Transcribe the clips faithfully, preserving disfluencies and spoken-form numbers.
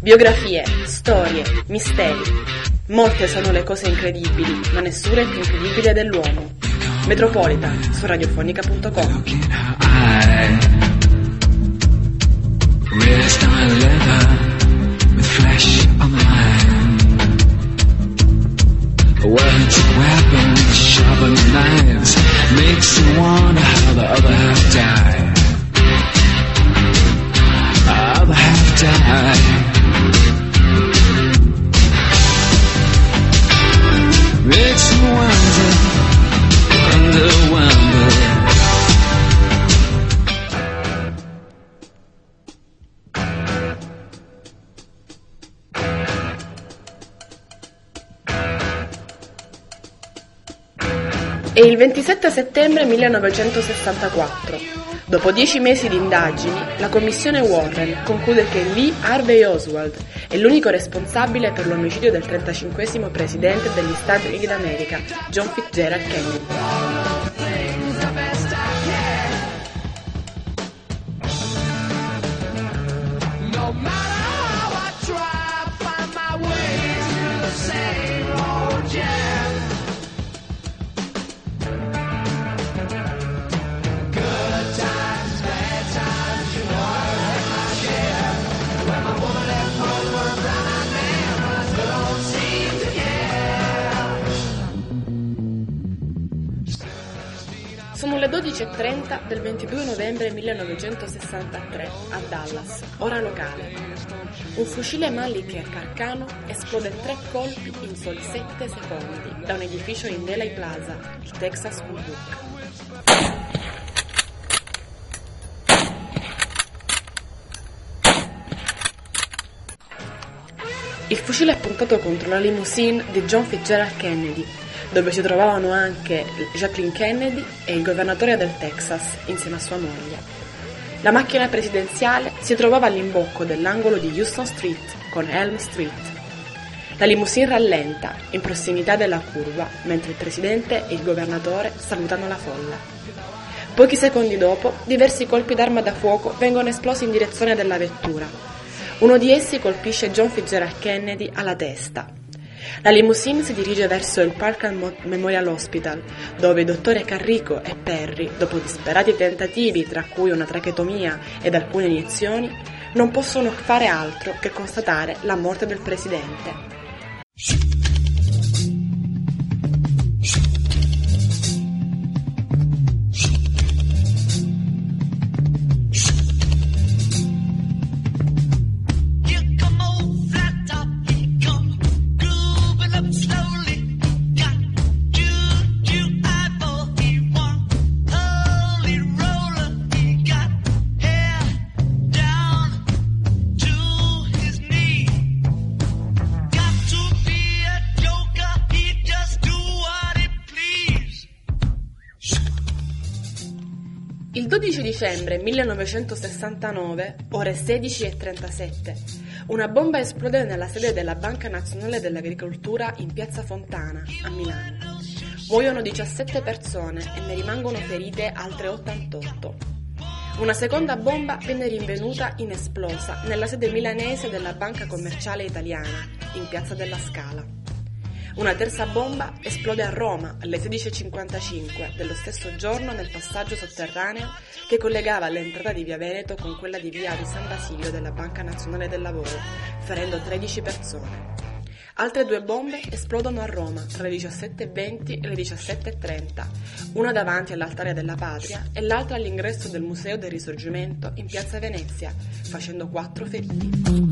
Biografie, storie, misteri. Molte sono le cose incredibili, ma nessuna è più incredibile dell'uomo. Metropolitan su radiofonica punto com. Words, weapons, sharpened knives, makes you wonder how the other half died. Other half died. Makes you wonder, wonder, wonder. È il ventisette settembre millenovecentosessantaquattro. Dopo dieci mesi di indagini, la commissione Warren conclude che Lee Harvey Oswald è l'unico responsabile per l'omicidio del trentacinquesimo presidente degli Stati Uniti d'America, John Fitzgerald Kennedy. Sono le dodici e trenta del ventidue novembre millenovecentosessantatré a Dallas, ora locale. Un fucile Malik Carcano esplode tre colpi in soli sette secondi da un edificio in Dealey Plaza, il Texas Woodbrook. Il fucile è puntato contro la limousine di John Fitzgerald Kennedy, dove si trovavano anche Jacqueline Kennedy e il governatore del Texas insieme a sua moglie. La macchina presidenziale si trovava all'imbocco dell'angolo di Houston Street con Elm Street. La limousine rallenta in prossimità della curva mentre il presidente e il governatore salutano la folla. Pochi secondi dopo, diversi colpi d'arma da fuoco vengono esplosi in direzione della vettura. Uno di essi colpisce John Fitzgerald Kennedy alla testa. La limousine si dirige verso il Parkland Memorial Hospital, dove i dottori Carrico e Perry, dopo disperati tentativi tra cui una tracheotomia ed alcune iniezioni, non possono fare altro che constatare la morte del presidente. Il dodici dicembre millenovecentosessantanove, ore sedici e trentasette, una bomba esplode nella sede della Banca Nazionale dell'Agricoltura in Piazza Fontana, a Milano. Muoiono diciassette persone e ne rimangono ferite altre ottantotto. Una seconda bomba viene rinvenuta inesplosa nella sede milanese della Banca Commerciale Italiana, in Piazza della Scala. Una terza bomba esplode a Roma alle sedici e cinquantacinque dello stesso giorno nel passaggio sotterraneo che collegava l'entrata di Via Veneto con quella di Via di San Basilio della Banca Nazionale del Lavoro, ferendo tredici persone. Altre due bombe esplodono a Roma tra le diciassette e venti e le diciassette e trenta, una davanti all'Altare della Patria e l'altra all'ingresso del Museo del Risorgimento in Piazza Venezia, facendo quattro feriti.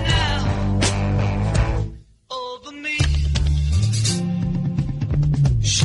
Shh.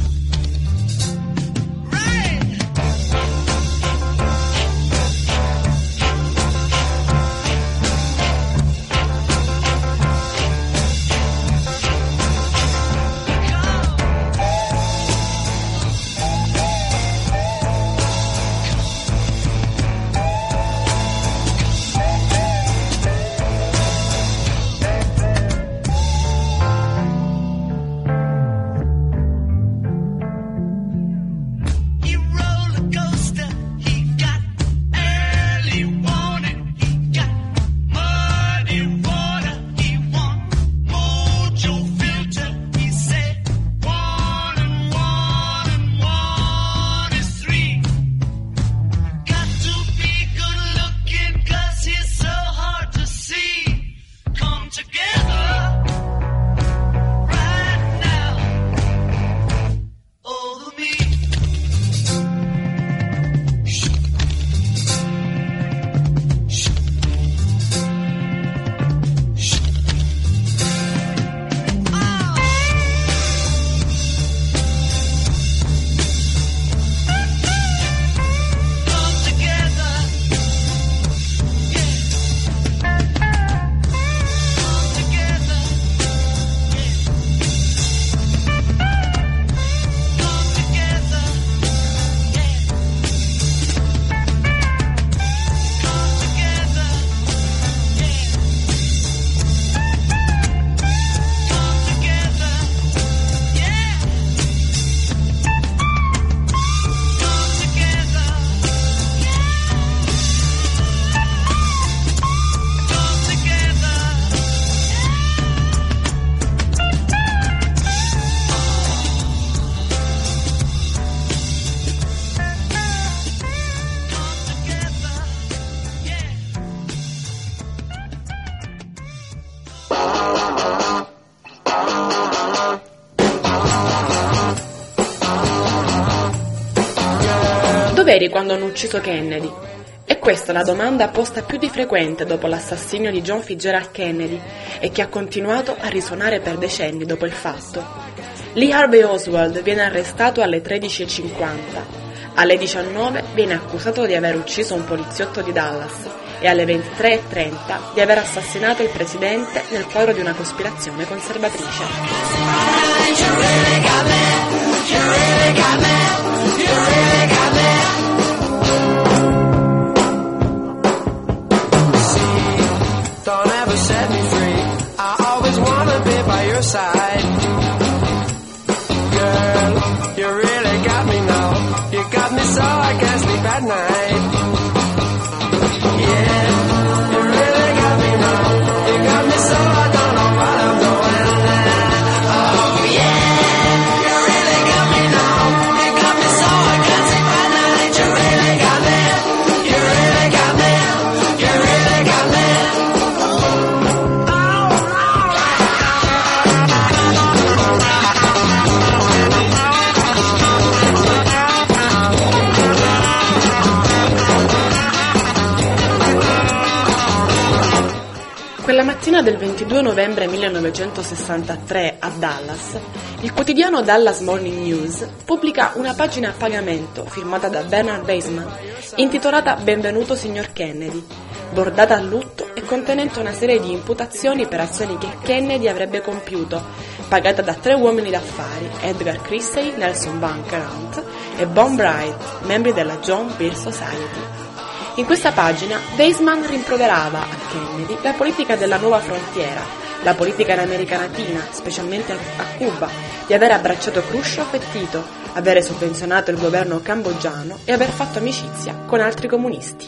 eri quando hanno ucciso Kennedy? E questa è la domanda posta più di frequente dopo l'assassinio di John Fitzgerald Kennedy e che ha continuato a risuonare per decenni dopo il fatto. Lee Harvey Oswald viene arrestato alle tredici e cinquanta. Alle diciannove viene accusato di aver ucciso un poliziotto di Dallas e alle ventitré e trenta di aver assassinato il presidente nel quadro di una cospirazione conservatrice. Don't ever set me free. I always wanna be by your side. Girl, you really got me now. You got me so I can't sleep at night. Yeah, you really got me now. You got me so I don't know what I'm doing. Oh yeah, you really got me now. You got me so I can't sleep at night. You really got me. You really got me. You really got me. Quella mattina del ventidue novembre millenovecentosessantatré a Dallas, il quotidiano Dallas Morning News pubblica una pagina a pagamento firmata da Bernard Weissman intitolata Benvenuto signor Kennedy, bordata a lutto e contenente una serie di imputazioni per azioni che Kennedy avrebbe compiuto, pagata da tre uomini d'affari, Edgar Christie, Nelson Bunker Hunt e Bon Bright, membri della John Birch Society. In questa pagina Weissman rimproverava a Kennedy la politica della nuova frontiera, la politica in America Latina, specialmente a Cuba, di aver abbracciato Khrushchev e Tito, avere sovvenzionato il governo cambogiano e aver fatto amicizia con altri comunisti.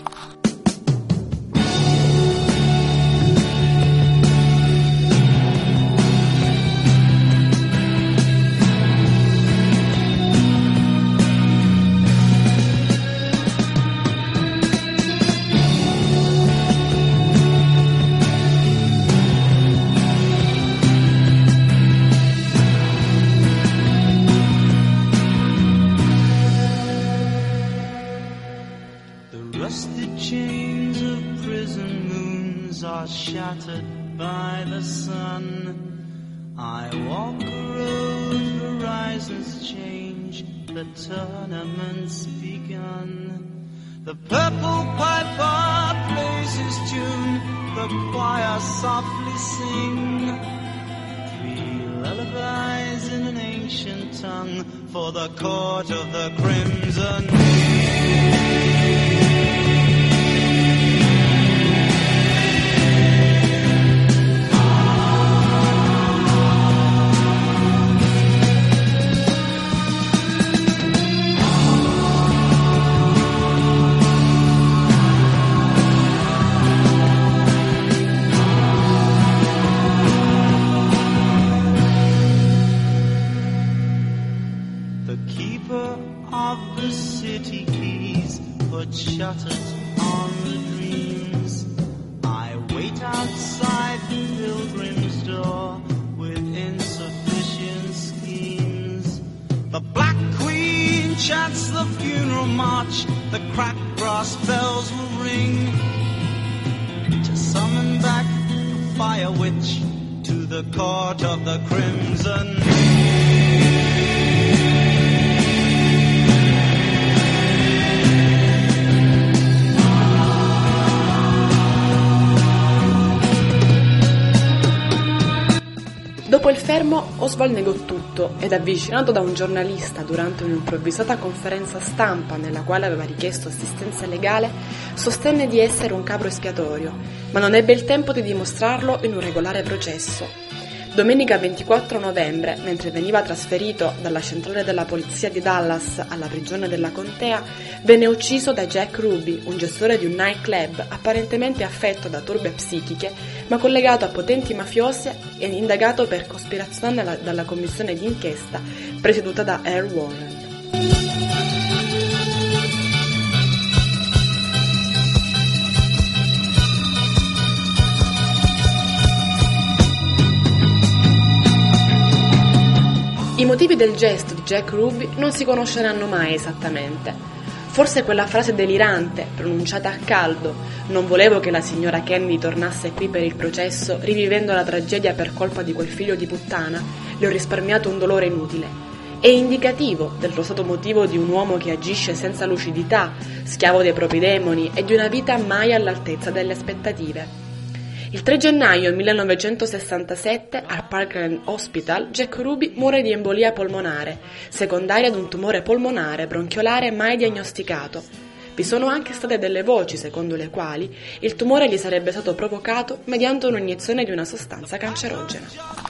Shattered by the sun, I walk a road, horizons change, the tournament's begun. The purple piper plays his tune, the choir softly sing. Three lullabies in an ancient tongue for the court of the crimson. Shutters on the dreams. I wait outside the pilgrim's door with insufficient schemes. The Black Queen chants the funeral march, the cracked brass bells will ring to summon back the fire witch to the court of the crimson. Dopo il fermo, Oswald negò tutto ed, avvicinato da un giornalista durante un'improvvisata conferenza stampa nella quale aveva richiesto assistenza legale, sostenne di essere un capro espiatorio, ma non ebbe il tempo di dimostrarlo in un regolare processo. Domenica ventiquattro novembre, mentre veniva trasferito dalla centrale della polizia di Dallas alla prigione della contea, venne ucciso da Jack Ruby, un gestore di un nightclub apparentemente affetto da turbe psichiche, ma collegato a potenti mafiosi e indagato per cospirazione dalla commissione d'inchiesta presieduta da Earl Warren. I motivi del gesto di Jack Ruby non si conosceranno mai esattamente. Forse quella frase delirante, pronunciata a caldo, non volevo che la signora Kennedy tornasse qui per il processo, rivivendo la tragedia per colpa di quel figlio di puttana, le ho risparmiato un dolore inutile. È indicativo del rosato motivo di un uomo che agisce senza lucidità, schiavo dei propri demoni e di una vita mai all'altezza delle aspettative. Il tre gennaio millenovecentosessantasette al Parkland Hospital Jack Ruby muore di embolia polmonare, secondaria ad un tumore polmonare bronchiolare mai diagnosticato. Vi sono anche state delle voci secondo le quali il tumore gli sarebbe stato provocato mediante un'iniezione di una sostanza cancerogena.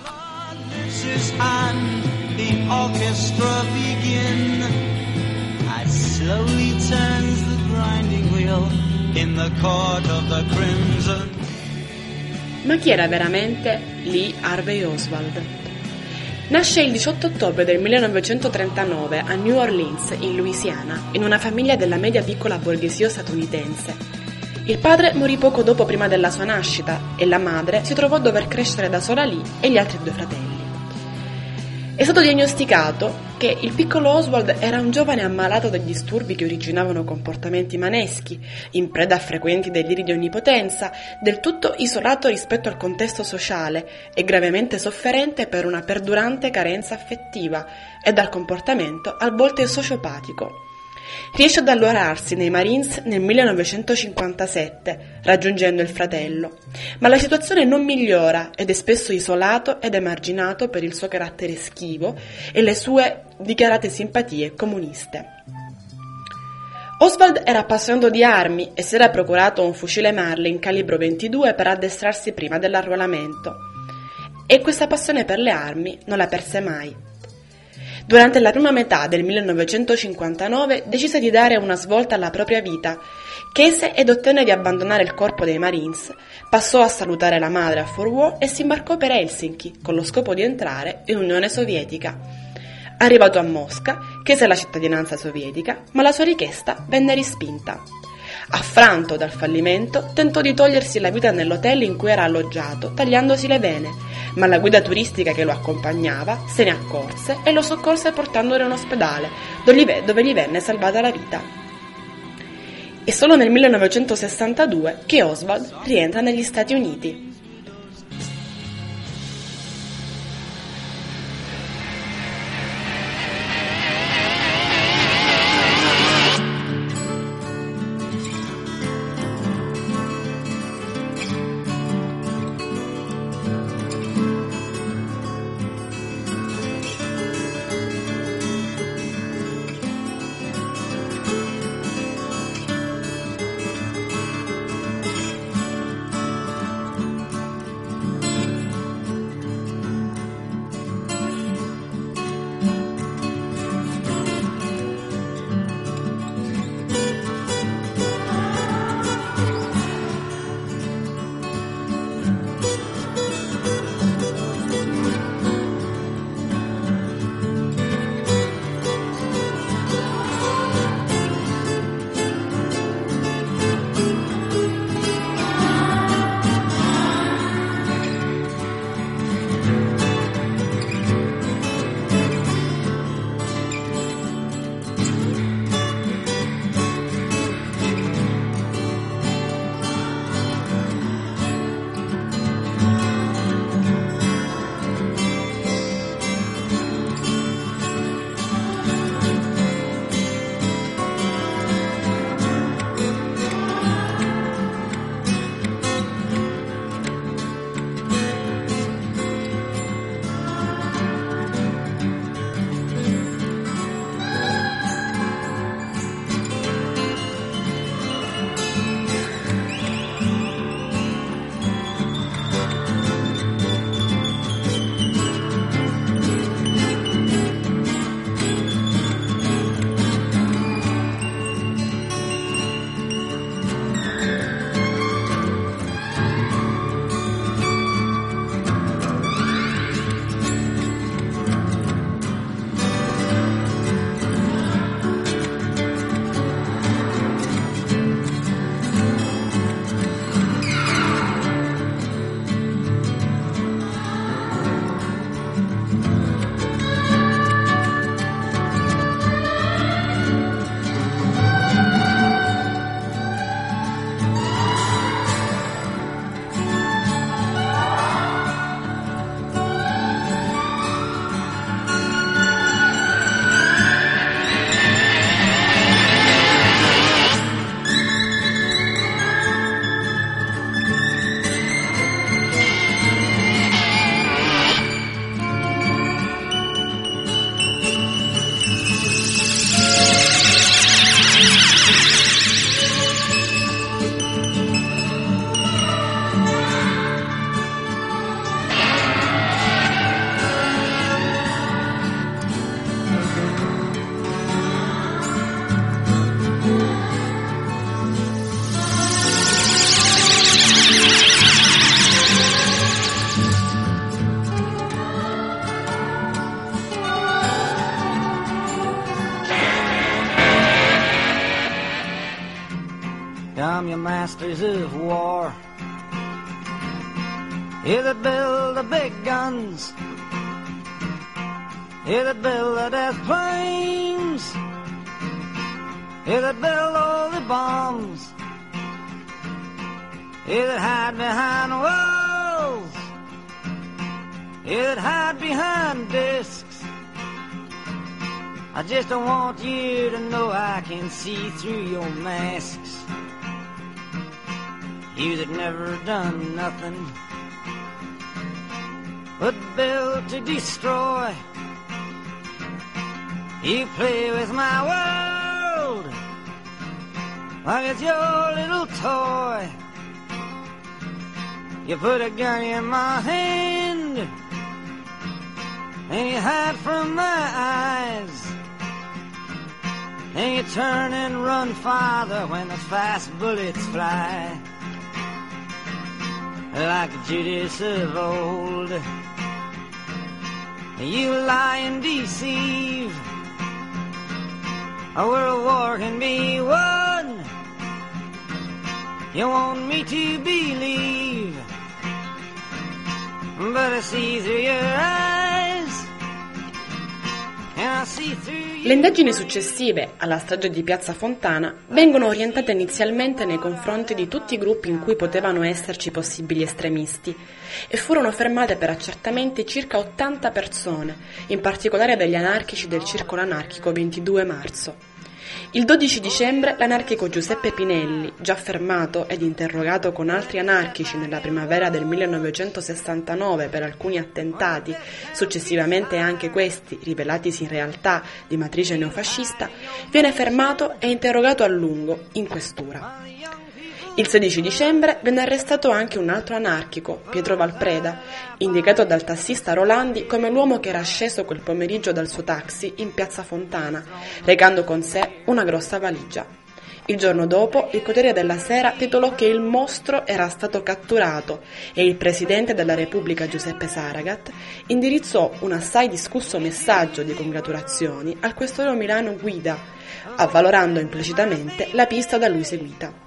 Ma chi era veramente Lee Harvey Oswald? Nasce il diciotto ottobre del millenovecentotrentanove a New Orleans, in Louisiana, in una famiglia della media piccola borghesia statunitense. Il padre morì poco dopo prima della sua nascita e la madre si trovò a dover crescere da sola lì e gli altri due fratelli. È stato diagnosticato che il piccolo Oswald era un giovane ammalato da disturbi che originavano comportamenti maneschi, in preda a frequenti deliri di onnipotenza, del tutto isolato rispetto al contesto sociale e gravemente sofferente per una perdurante carenza affettiva e dal comportamento a volte sociopatico. Riesce ad allorarsi nei Marines nel millenovecentocinquantasette, raggiungendo il fratello, ma la situazione non migliora ed è spesso isolato ed emarginato per il suo carattere schivo e le sue dichiarate simpatie comuniste. Oswald era appassionato di armi e si era procurato un fucile Marlin calibro ventidue per addestrarsi prima dell'arruolamento, e questa passione per le armi non la perse mai. Durante la prima metà del millenovecentocinquantanove decise di dare una svolta alla propria vita, chiese ed ottenne di abbandonare il corpo dei Marines, passò a salutare la madre a Fort Worth e si imbarcò per Helsinki con lo scopo di entrare in Unione Sovietica. Arrivato a Mosca, chiese la cittadinanza sovietica, ma la sua richiesta venne respinta. Affranto dal fallimento, tentò di togliersi la vita nell'hotel in cui era alloggiato, tagliandosi le vene, ma la guida turistica che lo accompagnava se ne accorse e lo soccorse portandolo in ospedale, dove gli venne salvata la vita. È solo nel millenovecentosessantadue che Oswald rientra negli Stati Uniti. your masters of war. You that build the big guns, you that build the death planes, you that build all the bombs, you that hide behind walls, you that hide behind discs. I just don't want you to know I can see through your masks. You that never done nothing but build to destroy. You play with my world like it's your little toy. You put a gun in my hand and you hide from my eyes. And you turn and run farther when the fast bullets fly. Like Judas of old, you lie and deceive. A world war can be won. You want me to believe, but I see through your eyes. Le indagini successive alla strage di Piazza Fontana vengono orientate inizialmente nei confronti di tutti i gruppi in cui potevano esserci possibili estremisti e furono fermate per accertamenti circa ottanta persone, in particolare degli anarchici del circolo anarchico ventidue marzo. Il dodici dicembre l'anarchico Giuseppe Pinelli, già fermato ed interrogato con altri anarchici nella primavera del millenovecentosessantanove per alcuni attentati, successivamente anche questi rivelatisi in realtà di matrice neofascista, viene fermato e interrogato a lungo in questura. Il sedici dicembre venne arrestato anche un altro anarchico, Pietro Valpreda, indicato dal tassista Rolandi come l'uomo che era sceso quel pomeriggio dal suo taxi in Piazza Fontana, recando con sé una grossa valigia. Il giorno dopo, il Corriere della Sera titolò che il mostro era stato catturato e il presidente della Repubblica Giuseppe Saragat indirizzò un assai discusso messaggio di congratulazioni al questore Milano Guida, avvalorando implicitamente la pista da lui seguita.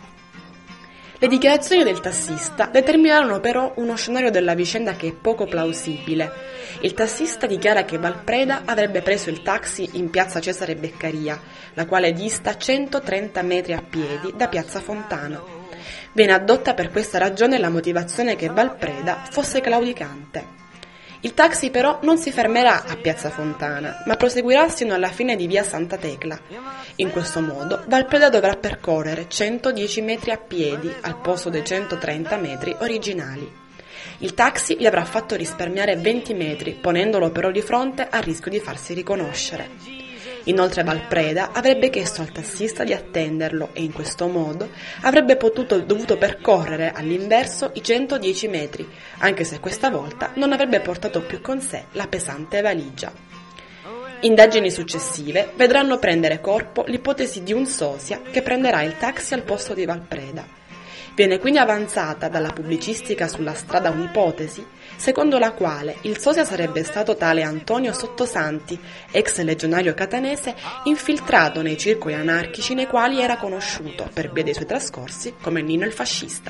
Le dichiarazioni del tassista determinarono però uno scenario della vicenda che è poco plausibile. Il tassista dichiara che Valpreda avrebbe preso il taxi in piazza Cesare Beccaria, la quale dista centotrenta metri a piedi da piazza Fontana. Viene addotta per questa ragione la motivazione che Valpreda fosse claudicante. Il taxi però non si fermerà a piazza Fontana, ma proseguirà sino alla fine di via Santa Tecla. In questo modo Valpreda dovrà percorrere centodieci metri a piedi al posto dei centotrenta metri originali. Il taxi gli avrà fatto risparmiare venti metri, ponendolo però di fronte al rischio di farsi riconoscere. Inoltre Valpreda avrebbe chiesto al tassista di attenderlo e in questo modo avrebbe potuto dovuto percorrere all'inverso i centodieci metri, anche se questa volta non avrebbe portato più con sé la pesante valigia. Indagini successive vedranno prendere corpo l'ipotesi di un sosia che prenderà il taxi al posto di Valpreda. Viene quindi avanzata dalla pubblicistica sulla strada un'ipotesi secondo la quale il sosia sarebbe stato tale Antonio Sottosanti, ex legionario catanese, infiltrato nei circoli anarchici nei quali era conosciuto, per via dei suoi trascorsi, come Nino il fascista.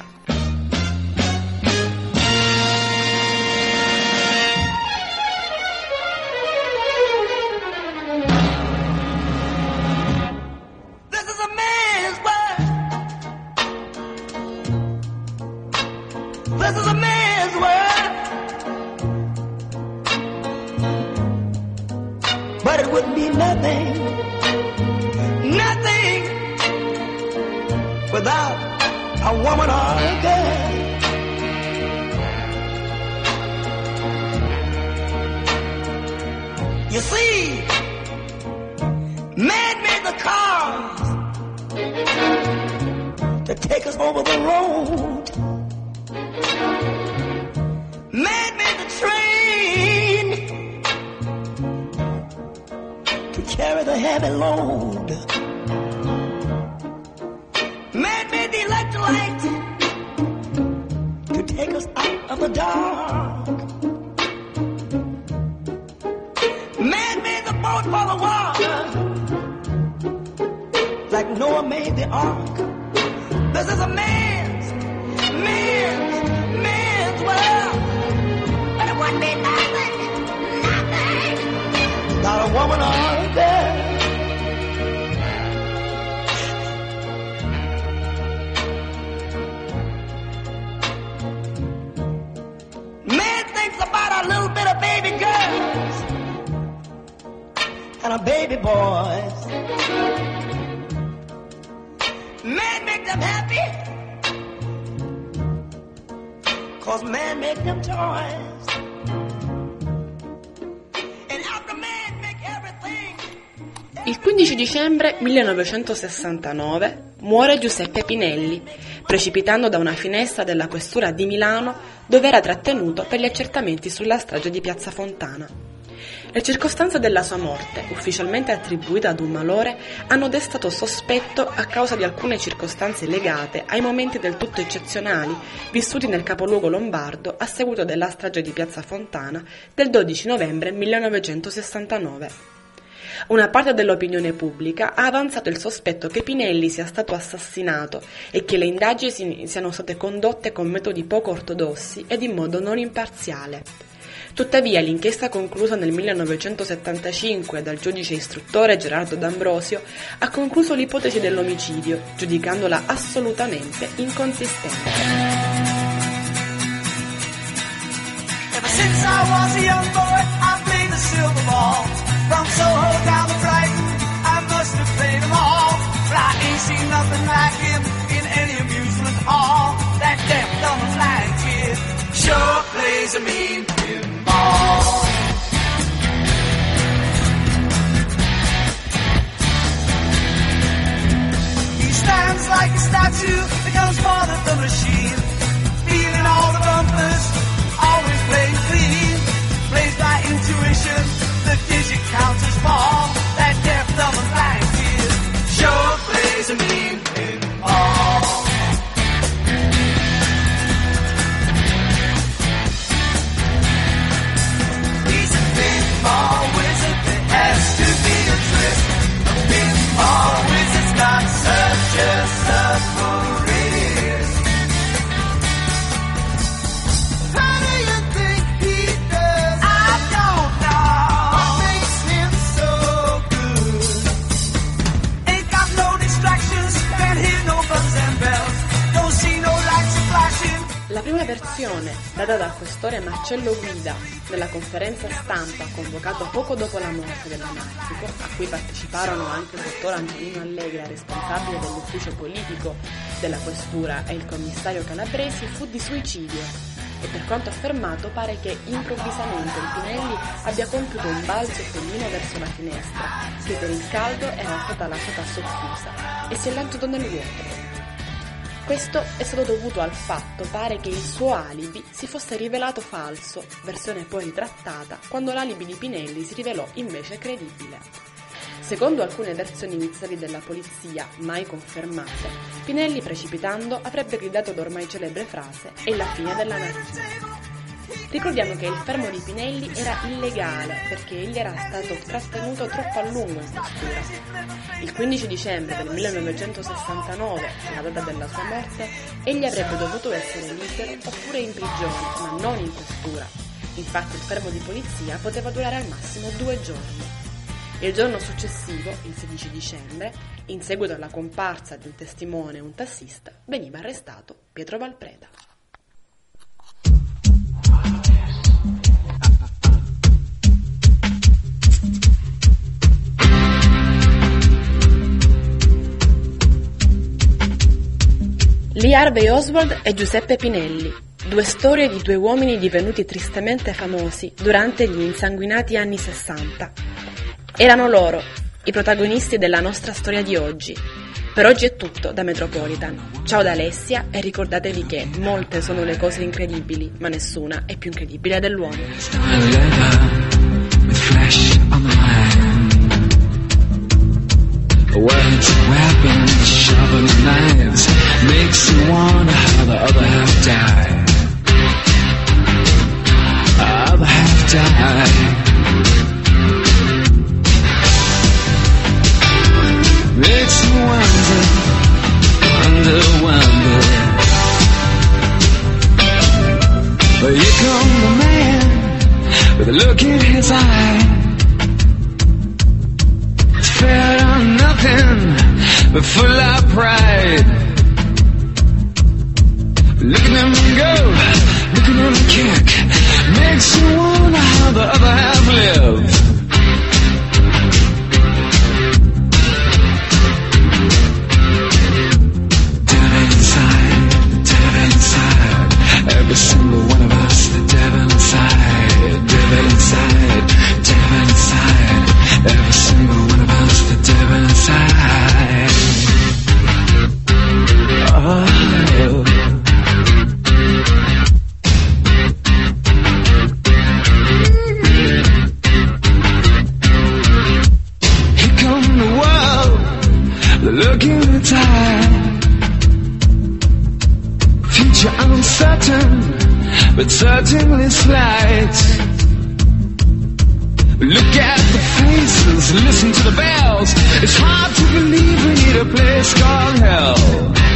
This is a man's world, but it would be nothing, nothing without a woman or a girl. You see, man made the cars to take us over the road. Man made the train to carry the heavy load. Man made the electric light to take us out of the dark. Man made the boat for the water, like Noah made the ark. This is a man. baby girls and our baby boys. Man make them happy, 'cause man make them toys. And after man make everything. Il quindici dicembre millenovecentosessantanove muore Giuseppe Pinelli, precipitando da una finestra della questura di Milano dove era trattenuto per gli accertamenti sulla strage di Piazza Fontana. Le circostanze della sua morte, ufficialmente attribuite ad un malore, hanno destato sospetto a causa di alcune circostanze legate ai momenti del tutto eccezionali vissuti nel capoluogo lombardo a seguito della strage di Piazza Fontana del dodici novembre millenovecentosessantanove. Una parte dell'opinione pubblica ha avanzato il sospetto che Pinelli sia stato assassinato e che le indagini siano state condotte con metodi poco ortodossi ed in modo non imparziale. Tuttavia, l'inchiesta conclusa nel millenovecentosettantacinque dal giudice istruttore Gerardo D'Ambrosio ha concluso l'ipotesi dell'omicidio, giudicandola assolutamente inconsistente. Ever since I was a young boy, I played the silver ball. From Soho down to Brighton, I must have played them all. But I ain't seen nothing like him in any amusement hall. That deaf, dumb, and blind kid sure plays a mean pinball. He stands like a statue, becomes part of the machine, feeling all the bumpers, always playing clean, plays by intuition, the digit counters fall. That deaf, dumb, and blind kid sure plays a mean pinball. He's a pinball wizard, there has to be a twist. A pinball wizard's got such a submarine. How do you think he does? I don't know. What makes him so good? Ain't got no distractions, can't hear no buttons and bells, don't see no lights flashing. La prima versione, data dal questore Marcello Guida nella conferenza stampa convocata poco dopo la morte dell'anarchico, a cui parteciparono anche il dottor Antonino Allegra, responsabile dell'ufficio politico della questura, e il commissario Calabresi, fu di suicidio. E per quanto affermato, pare che improvvisamente il Pinelli abbia compiuto un balzo femmino verso la finestra, che per il caldo era stata lasciata socchiusa, e si è lanciato nel vuoto. Questo è stato dovuto al fatto, pare, che il suo alibi si fosse rivelato falso, versione poi ritrattata, quando l'alibi di Pinelli si rivelò invece credibile. Secondo alcune versioni iniziali della polizia, mai confermate, Pinelli, precipitando, avrebbe gridato l'ormai celebre frase «È la fine dell'anarchia». Ricordiamo che il fermo di Pinelli era illegale perché egli era stato trattenuto troppo a lungo in questura. Il quindici dicembre del millenovecentosessantanove, la data della sua morte, egli avrebbe dovuto essere libero oppure in prigione, ma non in questura. Infatti il fermo di polizia poteva durare al massimo due giorni. Il giorno successivo, il sedici dicembre, in seguito alla comparsa di un testimone e un tassista, veniva arrestato Pietro Valpreda. Lee Harvey Oswald e Giuseppe Pinelli, due storie di due uomini divenuti tristemente famosi durante gli insanguinati anni sessanta. Erano loro, i protagonisti della nostra storia di oggi. Per oggi è tutto da Metropolitan. Ciao da Alessia e ricordatevi che molte sono le cose incredibili, ma nessuna è più incredibile dell'uomo. Words, weapons, shovels, knives makes you wonder how the other half died. Other half died. Makes you wonder, wonder, wonder. But here come the man with a look in his eye. Fed on nothing but full of pride. Look at him go, look at him kick. Makes you wonder how the Look at the faces, listen to the bells. It's hard to believe we need a place called hell.